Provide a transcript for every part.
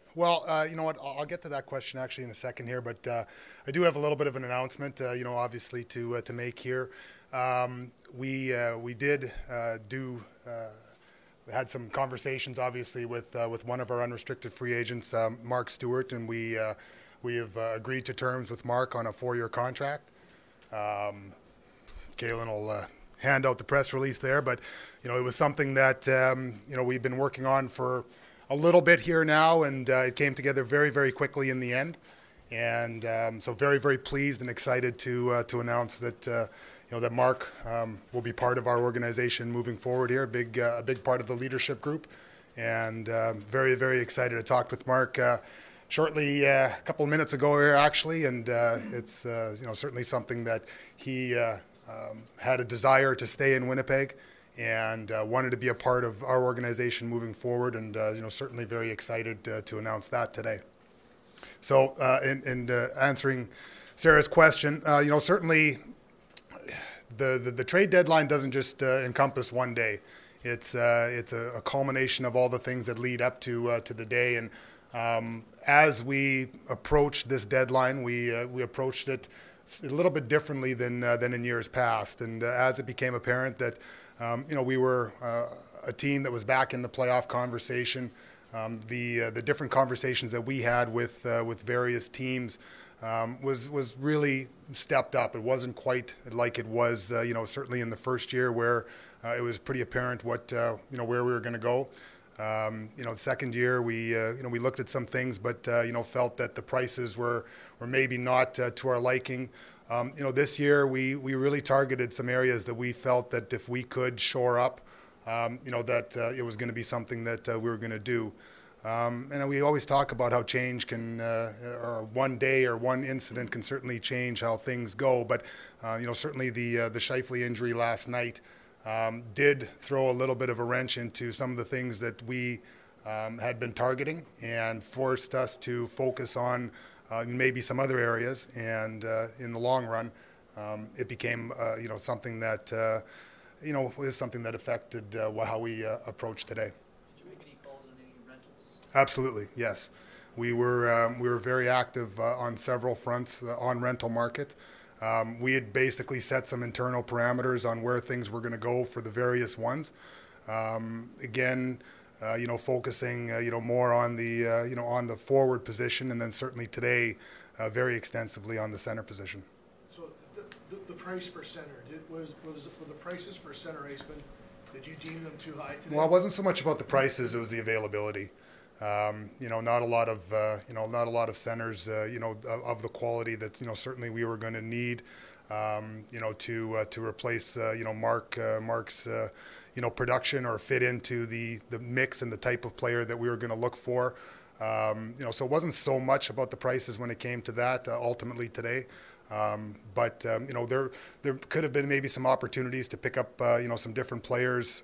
Well, you know what? I'll get to that question actually in a second here, but I do have a little bit of an announcement, obviously to make here. We did do had some conversations, obviously, with one of our unrestricted free agents, Mark Stewart, and we have agreed to terms with Mark on a 4-year contract. Kalen will hand out the press release there, but it was something that we've been working on for a little bit here now, and it came together very, very quickly in the end. And so very, very pleased and excited to announce that that Mark will be part of our organization moving forward here, a big part of the leadership group, and very, very excited to talk with Mark shortly, a couple of minutes ago here actually, and it's certainly something that he had a desire to stay in Winnipeg and wanted to be a part of our organization moving forward, and certainly very excited to announce that today. So, in answering Sarah's question, certainly the trade deadline doesn't just encompass one day. It's a culmination of all the things that lead up to the day, and as we approached this deadline, we approached it a little bit differently than in years past, and as it became apparent that we were a team that was back in the playoff conversation. The different conversations that we had with various teams was really stepped up. It wasn't quite like it was certainly in the first year where it was pretty apparent what where we were going to go. The second year we looked at some things, but felt that the prices were maybe not to our liking. This year we really targeted some areas that we felt that if we could shore up, that it was going to be something that we were going to do. And we always talk about how change can, or one day or one incident can certainly change how things go. But certainly the Scheifele injury last night did throw a little bit of a wrench into some of the things that we had been targeting, and forced us to focus on maybe some other areas. And in the long run, it became something that was something that affected how we approach today. Did you make any calls on any rentals? Absolutely, yes. We were very active on several fronts on rental market. We had basically set some internal parameters on where things were going to go for the various ones. Again, focusing more on the forward position, and then certainly today very extensively on the center position. So the price for center, were the prices for center iceman, did you deem them too high today? Well, it wasn't so much about the prices; it was the availability. Not a lot of centers, of the quality that certainly we were going to need, to replace Mark's production, or fit into the mix and the type of player that we were going to look for. So it wasn't so much about the prices when it came to that ultimately today. But there could have been maybe some opportunities to pick up some different players.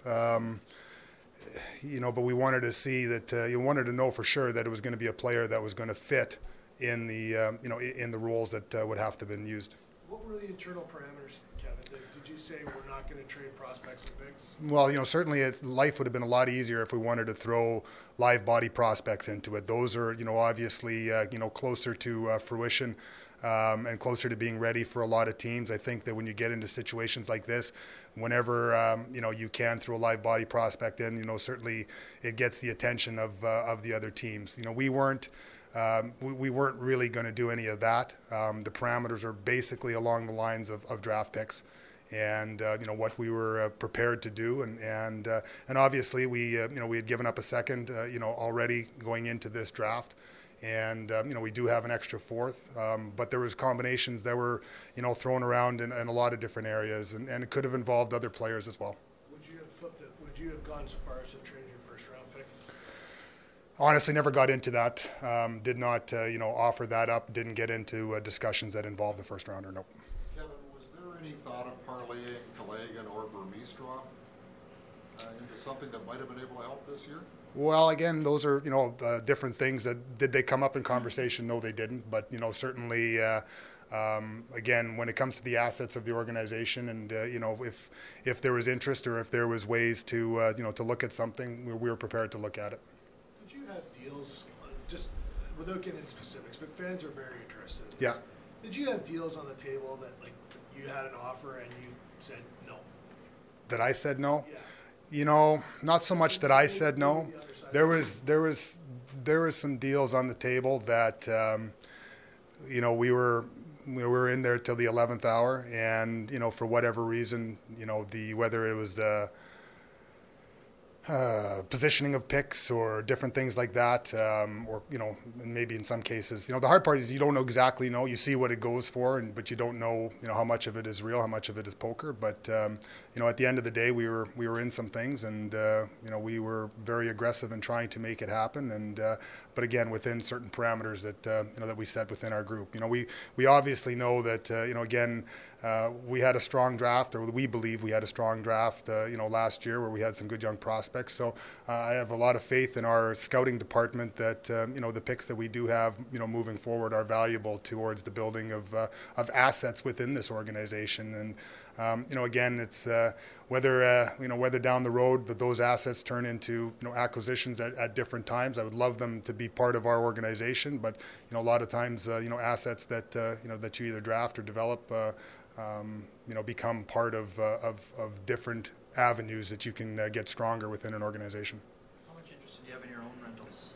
But we wanted to see that you wanted to know for sure that it was going to be a player that was going to fit in the in the roles that would have to have been used. What were the internal parameters, Kevin? Did you say we're not going to trade prospects and picks? Well, certainly life would have been a lot easier if we wanted to throw live body prospects into it. Those are obviously closer to fruition. And closer to being ready for a lot of teams. I think that when you get into situations like this, whenever you can throw a live body prospect in, certainly it gets the attention of the other teams. We weren't really going to do any of that. The parameters are basically along the lines of draft picks, and what we were prepared to do, and obviously we had given up a second already going into this draft. And we do have an extra fourth, but there was combinations that were thrown around in a lot of different areas, and it could have involved other players as well. Would you have flipped it? Would you have gone so far as to trade your first round pick? Honestly, never got into that. Did not offer that up. Didn't get into discussions that involved the first rounder. Nope. Kevin, was there any thought of parlaying Telegan or Burmistrov into something that might have been able to help this year? Well, again, those are different things. That did they come up in conversation? No, they didn't. But certainly, again, when it comes to the assets of the organization, and if there was interest, or if there was ways to to look at something, we were prepared to look at it. Did you have deals just without getting into specifics, but fans are very interested in this. Yeah. Did you have deals on the table that like you had an offer and you said no? That I said no? Yeah. You know, not so much that I said no. The other side. There was some deals on the table that, you know, we were in there till the 11th hour, and you know, for whatever reason, you know, whether it was the positioning of picks or different things like that, or you know, and maybe in some cases, you know, the hard part is you don't exactly know. You see what it goes for, but you don't know, you know, how much of it is real, how much of it is poker. But you know, at the end of the day, we were in some things, and you know, we were very aggressive in trying to make it happen. And but again, within certain parameters that you know, that we set within our group. You know, we obviously know that you know, again. We had a strong draft, or we believe we had a strong draft, you know, last year where we had some good young prospects. So I have a lot of faith in our scouting department that you know, the picks that we do have, you know, moving forward are valuable towards the building of assets within this organization. And you know, again, it's whether you know, whether down the road that those assets turn into, you know, acquisitions at different times. I would love them to be part of our organization, but you know, a lot of times you know, assets that you know, that you either draft or develop. You know, become part of different avenues that you can get stronger within an organization. How much interest do you have in your own rentals?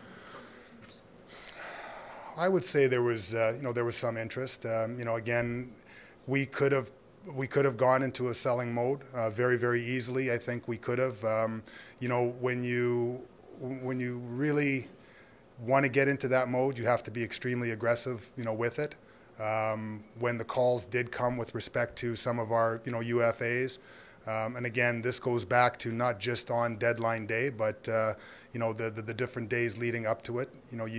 I would say there was, you know, there was some interest. You know, again, we could have gone into a selling mode very, very easily. I think we could have. You know, when you really want to get into that mode, you have to be extremely aggressive, you know, with it. When the calls did come with respect to some of our, you know, UFAs, and again, this goes back to not just on deadline day, but you know, the different days leading up to it. You know,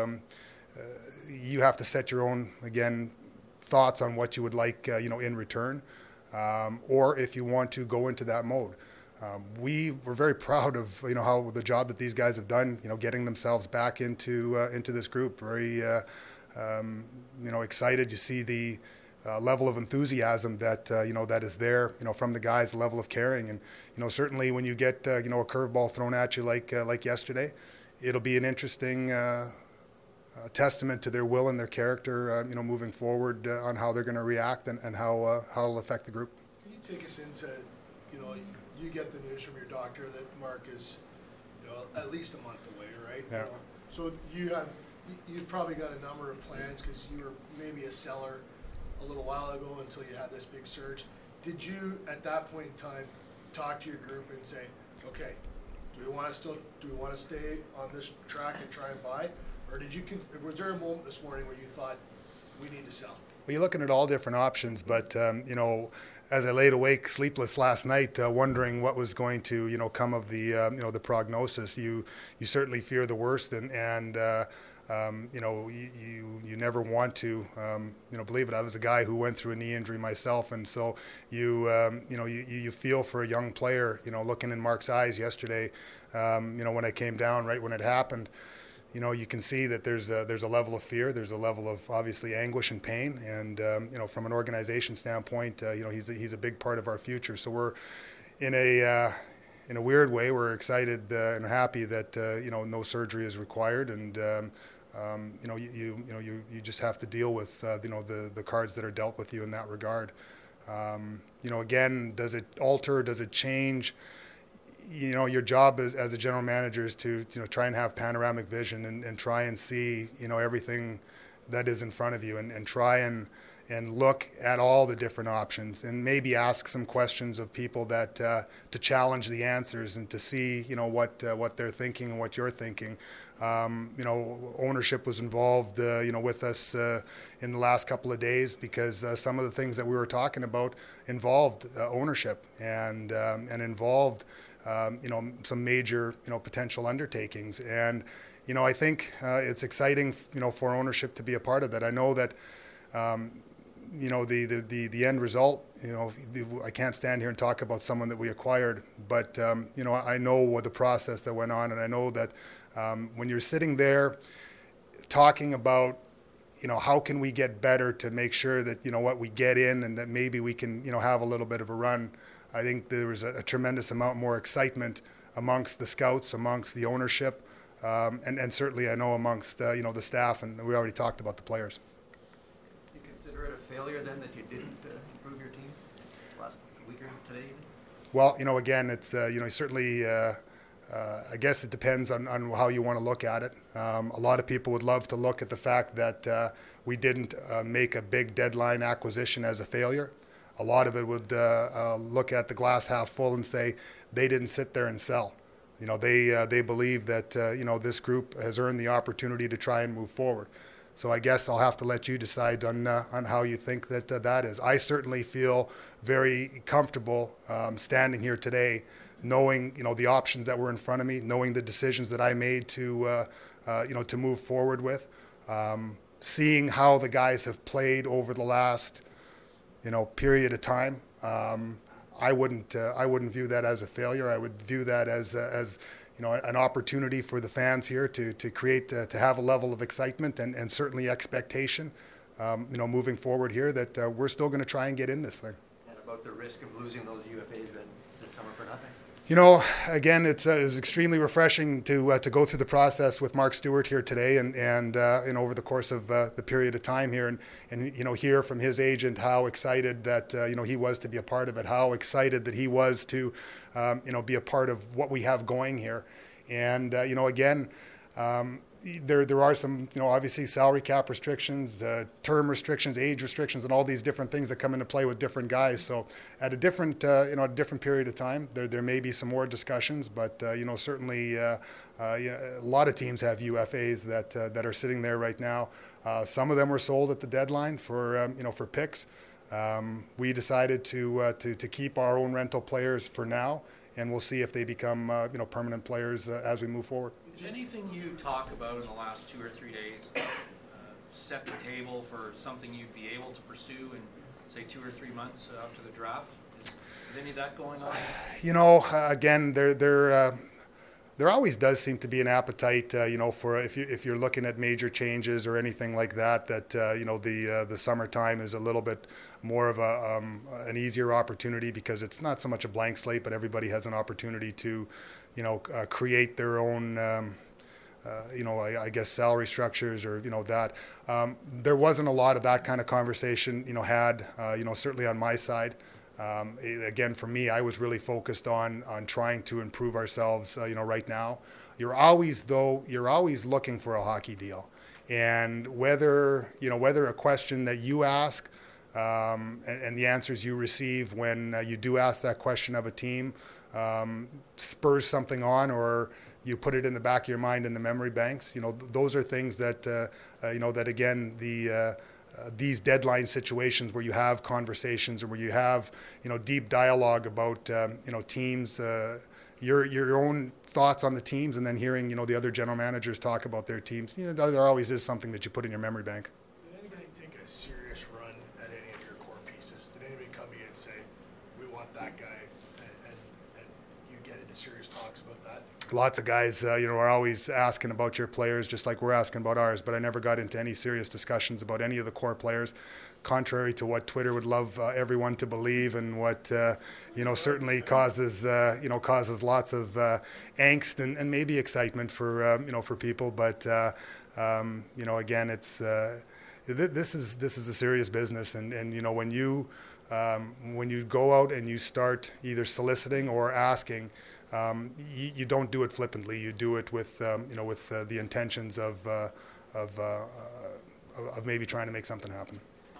you have to set your own, again, thoughts on what you would like, you know, in return, or if you want to go into that mode. We were very proud of, you know, how the job that these guys have done, you know, getting themselves back into this group. Very you know, excited. You see the level of enthusiasm that you know, that is there, you know, from the guys, the level of caring, and you know, certainly when you get you know, a curveball thrown at you like yesterday, it'll be an interesting testament to their will and their character, you know, moving forward on how they're going to react and how it'll affect the group. Can you take us into, you know, you get the news from your doctor that Mark is, you know, at least a month away, right? Yeah. So you've probably got a number of plans because you were maybe a seller a little while ago until you had this big surge. Did you, at that point in time, talk to your group and say, okay, do we want to stay on this track and try and buy, or was there a moment this morning where you thought we need to sell? Well, you're looking at all different options, but you know, as I laid awake sleepless last night, wondering what was going to, you know, come of the you know, the prognosis, you certainly fear the worst, and you know, you never want to, you know, believe it. I was a guy who went through a knee injury myself, and so you know, you feel for a young player, you know, looking in Mark's eyes yesterday, you know, when I came down right when it happened. You know, you can see that there's a level of fear, there's a level of obviously anguish and pain, and you know, from an organization standpoint, you know, he's a big part of our future. So we're in a weird way, we're excited and happy that you know, no surgery is required, and you know, you just have to deal with you know, the cards that are dealt with you in that regard. You know, again, does it alter? Does it change? You know, your job as a general manager is to, you know, try and have panoramic vision and try and see, you know, everything that is in front of you, and try and look at all the different options, and maybe ask some questions of people that to challenge the answers and to see, you know, what they're thinking and what you're thinking. You know, ownership was involved, you know, with us in the last couple of days, because some of the things that we were talking about involved ownership and involved you know, some major, you know, potential undertakings. And you know, I think it's exciting, you know, for ownership to be a part of that. I know that you know, the end result, you know, I can't stand here and talk about someone that we acquired, but you know, I know what the process that went on, and I know that when you're sitting there talking about, you know, how can we get better to make sure that, you know, what we get in and that maybe we can, you know, have a little bit of a run. I think there was a tremendous amount more excitement amongst the scouts, amongst the ownership, and certainly I know amongst the staff, and we already talked about the players. You consider it a failure then that you didn't improve your team last week or today? Well, again, it's certainly. I guess it depends on how you want to look at it. A lot of people would love to look at the fact that we didn't make a big deadline acquisition as a failure. A lot of it would look at the glass half full and say they didn't sit there and sell. They believe that this group has earned the opportunity to try and move forward. So I guess I'll have to let you decide on how you think that is. I certainly feel very comfortable standing here today, knowing the options that were in front of me, knowing the decisions that I made to move forward with, seeing how the guys have played over the last period of time. I wouldn't view that as a failure. I would view that as an opportunity for the fans here to create to have a level of excitement and certainly expectation moving forward here that we're still going to try and get in this thing. And about the risk of losing those UFAs then this summer for nothing? Again, it was extremely refreshing to go through the process with Mark Stewart here today, and over the course of the period of time here, and hear from his agent how excited that he was to be a part of it, how excited that he was to be a part of what we have going here, and again. There are some, obviously salary cap restrictions, term restrictions, age restrictions, and all these different things that come into play with different guys. So at a different, a different period of time, there may be some more discussions, but certainly a lot of teams have UFAs that are sitting there right now. Some of them were sold at the deadline for picks. We decided to keep our own rental players for now, and we'll see if they become permanent players as we move forward. Did anything you talk about in the last 2 or 3 days set the table for something you'd be able to pursue in, say, 2 or 3 months after the draft? Is any of that going on? Again, there always does seem to be an appetite, for if you're looking at major changes or anything like that. The summertime is a little bit more of an easier opportunity because it's not so much a blank slate, but everybody has an opportunity to, create their own. I guess salary structures or that. There wasn't a lot of that kind of conversation had certainly on my side. Again, for me, I was really focused on trying to improve ourselves right now. You're always looking for a hockey deal, and whether a question that you ask and the answers you receive when you do ask that question of a team spurs something on, or you put it in the back of your mind in the memory banks. Those are things that that again these deadline situations where you have conversations or where you have deep dialogue about teams, your own thoughts on the teams, and then hearing the other general managers talk about their teams. There always is something that you put in your memory bank. Did anybody take a serious run at any of your core pieces? Did anybody come to you and say, we want that guy, and you get into serious talks about that? Lots of guys, are always asking about your players, just like we're asking about ours. But I never got into any serious discussions about any of the core players, contrary to what Twitter would love everyone to believe, and what certainly causes lots of angst and maybe excitement for people. But again, it's this is a serious business, and when you go out and you start either soliciting or asking. You don't do it flippantly. You do it with the intentions of maybe trying to make something happen.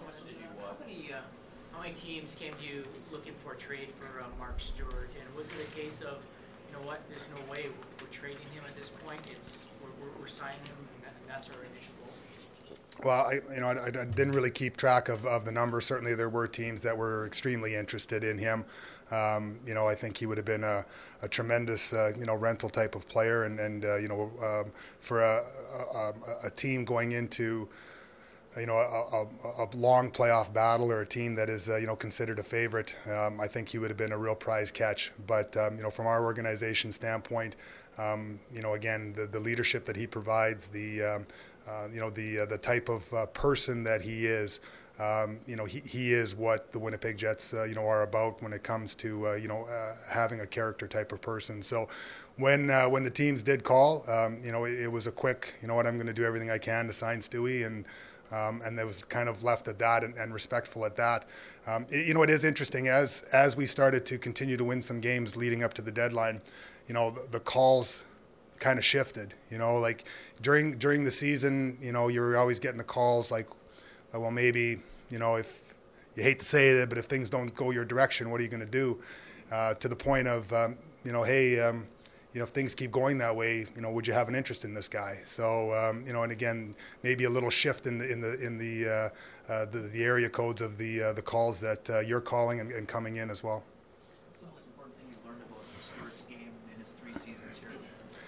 How many teams came to you looking for a trade for Mark Stewart? And was it a case of, there's no way we're trading him at this point. We're signing him, and that's our initial goal. Well, I didn't really keep track of the number. Certainly, there were teams that were extremely interested in him. I think he would have been a tremendous, rental type of player, and for a team going into, a long playoff battle, or a team that is, considered a favorite, I think he would have been a real prize catch. But, from our organization standpoint, again, the leadership that he provides, the type of person that he is, he is what the Winnipeg Jets, are about when it comes to, having a character type of person. So when the teams did call, it was a quick, I'm going to do everything I can to sign Stewie, and it was kind of left at that and respectful at that. It is interesting as we started to continue to win some games leading up to the deadline, the calls kind of shifted, like during the season, you're always getting the calls like, well, maybe, if you hate to say it, but if things don't go your direction, what are you going to do? To the point of, hey, if things keep going that way, would you have an interest in this guy? So, and again, maybe a little shift in the area codes of the calls that you're calling and coming in as well. What's the most important thing you've learned about Stewart's game in his 3 seasons here?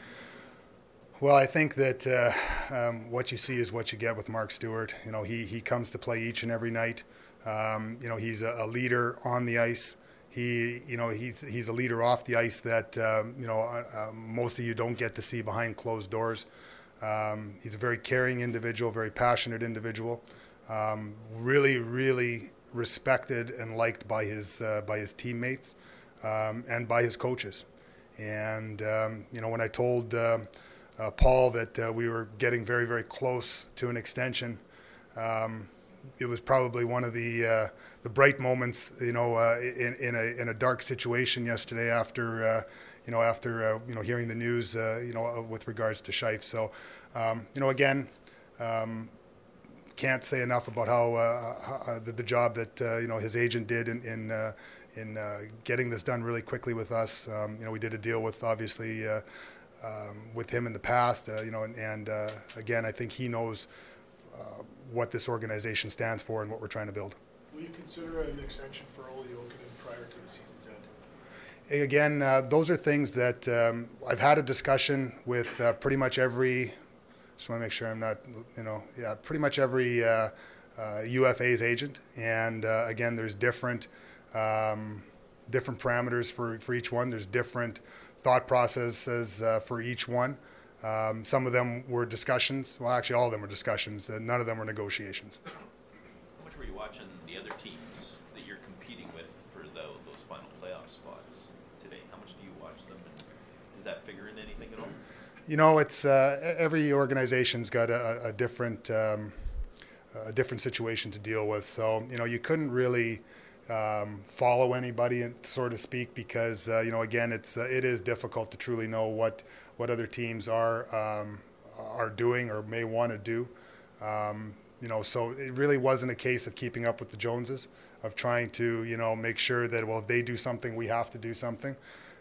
Well, I think that what you see is what you get with Mark Stewart. He comes to play each and every night. He's a leader on the ice. He's a leader off the ice that most of you don't get to see behind closed doors. He's a very caring individual, very passionate individual. Really, really respected and liked by his teammates and by his coaches. And when I told Paul that we were getting very, very close to an extension, it was probably one of the bright moments, in a dark situation yesterday after hearing the news, with regards to Scheif. So, again, can't say enough about how the job that his agent did in getting this done really quickly with us. We did a deal with obviously. With him in the past, and again, I think he knows what this organization stands for and what we're trying to build. Will you consider an extension for Olli Jokinen prior to the season's end? Again, those are things that I've had a discussion with pretty much every. Just want to make sure I'm not, pretty much every UFA's agent, and again, there's different parameters for each one. There's different thought processes for each one. Some of them were discussions. Well, actually, all of them were discussions. None of them were negotiations. How much were you watching the other teams that you're competing with for those final playoff spots today? How much do you watch them, and does that figure in anything at all? It's every organization's got a different situation to deal with. So you couldn't really follow anybody, so to speak, because again, it is difficult to truly know what other teams are doing or may want to do. So it really wasn't a case of keeping up with the Joneses, of trying to make sure that, well, if they do something, we have to do something.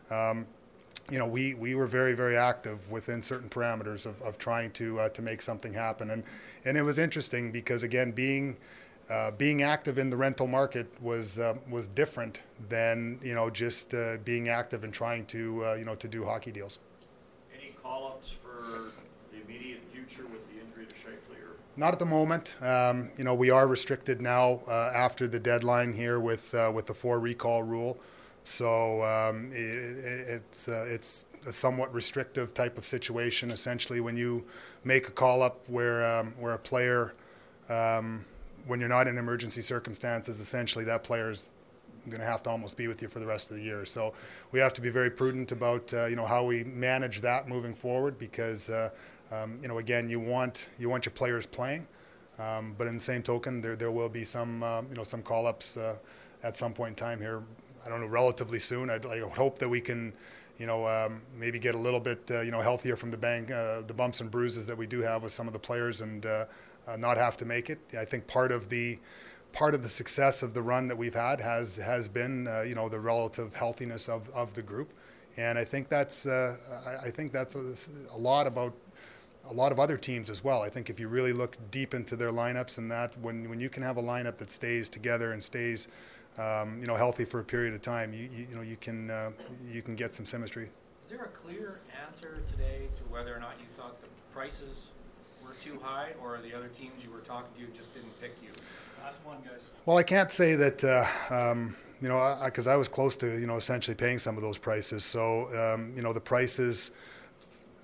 We were very, very active within certain parameters of trying to make something happen, and it was interesting because, again, being active in the rental market was different than just being active and trying to do hockey deals. Any call-ups for the immediate future with the injury to Scheifele? Not at the moment. We are restricted now after the deadline here with the 4 recall rule, so it's a somewhat restrictive type of situation. Essentially, when you make a call-up where a player when you're not in emergency circumstances, essentially that player's going to have to almost be with you for the rest of the year. So we have to be very prudent about how we manage that moving forward, because again, you want your players playing, but in the same token, there will be some some call-ups at some point in time here. I don't know, relatively soon. I hope that we can maybe get a little bit healthier from the bumps and bruises that we do have with some of the players, and not have to make it. I think part of the success of the run that we've had has been the relative healthiness of the group, and I think that's a lot about a lot of other teams as well. I think if you really look deep into their lineups, and that when you can have a lineup that stays together and stays healthy for a period of time, you can get some symmetry. Is there a clear answer today to whether or not you thought the prices were too high, or the other teams you were talking to just didn't pick you? Last one, guys. Well, I can't say that, because I was close to, essentially paying some of those prices. So, the prices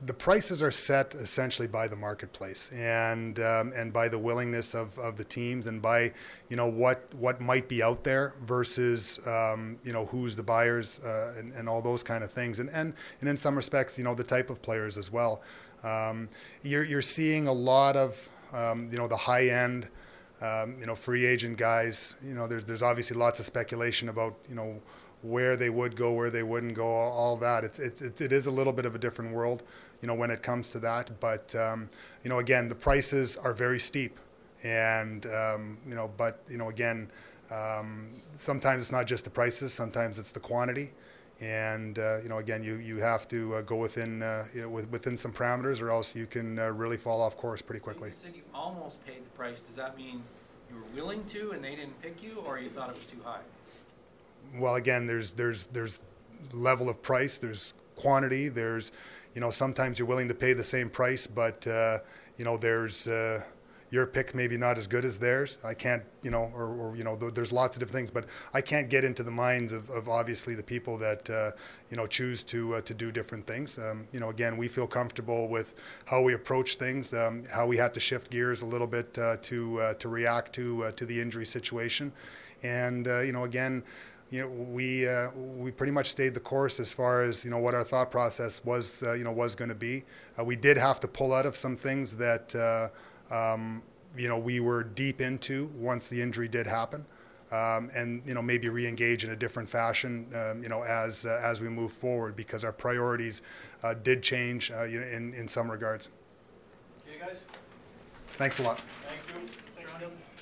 the prices are set essentially by the marketplace and by the willingness of the teams and by, you know, what might be out there versus, you know, who's the buyers and all those kind of things. And in some respects, you know, the type of players as well. You're seeing a lot of, you know, the high end, you know, free agent guys. You know, there's obviously lots of speculation about, you know, where they would go, where they wouldn't go, all that. It is a little bit of a different world, you know, when it comes to that. But you know, again, the prices are very steep, and you know, but you know, again, sometimes it's not just the prices, sometimes it's the quantity, and you know, again, you have to go within you know, within some parameters, or else you can really fall off course pretty quickly. You said you almost paid the price. Does that mean you were willing to and they didn't pick you, or you thought it was too high? Well, again, there's level of price, there's quantity, there's, you know, sometimes you're willing to pay the same price, but you know, there's your pick maybe not as good as theirs. I can't, you know, or you know, there's lots of different things, but I can't get into the minds of obviously the people that you know, choose to do different things. You know, again, we feel comfortable with how we approach things, how we had to shift gears a little bit to react to the injury situation, and you know, again, you know, we pretty much stayed the course as far as, you know, what our thought process was, you know, was going to be. We did have to pull out of some things that, you know, we were deep into once the injury did happen, and, you know, maybe re-engage in a different fashion, you know, as we move forward, because our priorities did change, you know, in some regards. Okay, guys? Thanks a lot. Thank you. Thanks, Kevin.